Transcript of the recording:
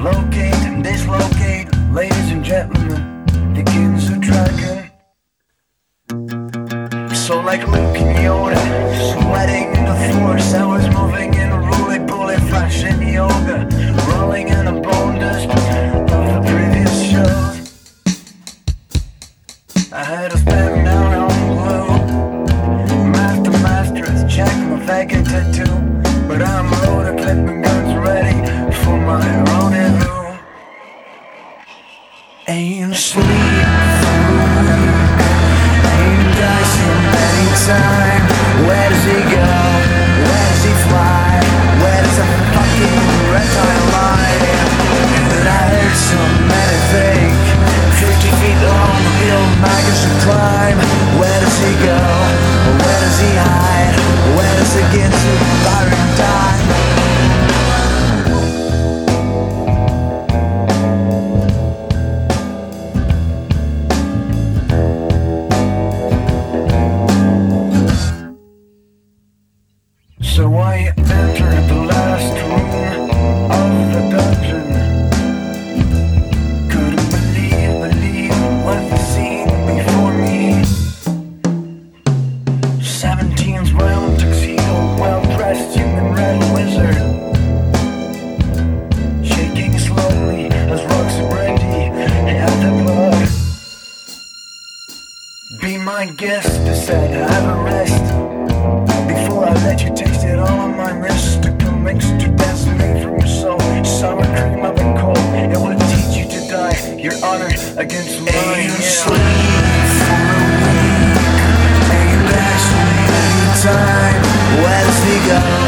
locate and dislocate, ladies and gentlemen, begins the dragon. So like Luke and Yoda, sweating the force, I was moving in a roly-poly fashion yoga, rolling in the bone dust of the previous shows. I had to spend down on glue, master is checking my faggot tattoo, but I'm loaded, clipping guns ready for my rendezvous. Ain't sleep through, ain't dicing anytime. Where does he go? Where does he fly? Where does the fucking reptile lie? And I heard so many think 50 feet long, the old maggots should climb. Where does he go? Where does he hide? Where does he get to fire and die? So I entered the last room of the dungeon. Couldn't believe what the scene before me. 17's round tuxedo, well-dressed human red wizard, shaking slowly as rocks brandy had the blood. Be my guest, I said, have a rest before I let you taste it all on my mystical mixture that's made from your soul. Sour cream of the cold, it would teach you to die. Your honor against mine. Ain't sleep for a week, ain't actually any time. Where does he go?